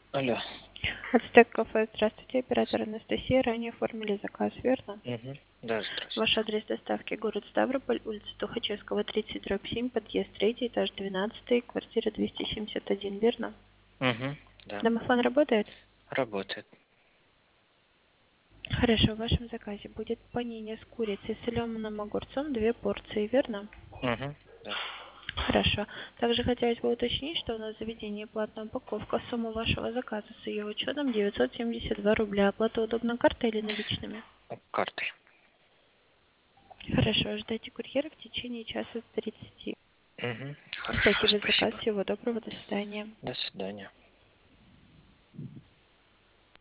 Алло. Ацтек кафе, здравствуйте, оператор Анастасия. Ранее оформили заказ, верно? Угу. Да, Ваш здравствуйте. адрес доставки город Ставрополь, улица Тухачевского, 30/7, подъезд 3, этаж 12, квартира 271, верно? Угу. Да. Домофон работает? Работает. Хорошо, в вашем заказе будет панини с курицей, соленым огурцом, 2 порции, верно? Угу. Да. Хорошо. Также хотелось бы уточнить, что у нас в заведении платная упаковка. Сумма вашего заказа с ее учетом 972 рубля. Оплата удобна картой или наличными? Картой. Хорошо, ждайте курьера в течение часа 30. Угу. Хорошо, Спасибо за заказ. спасибо. Всего доброго. До свидания. До свидания.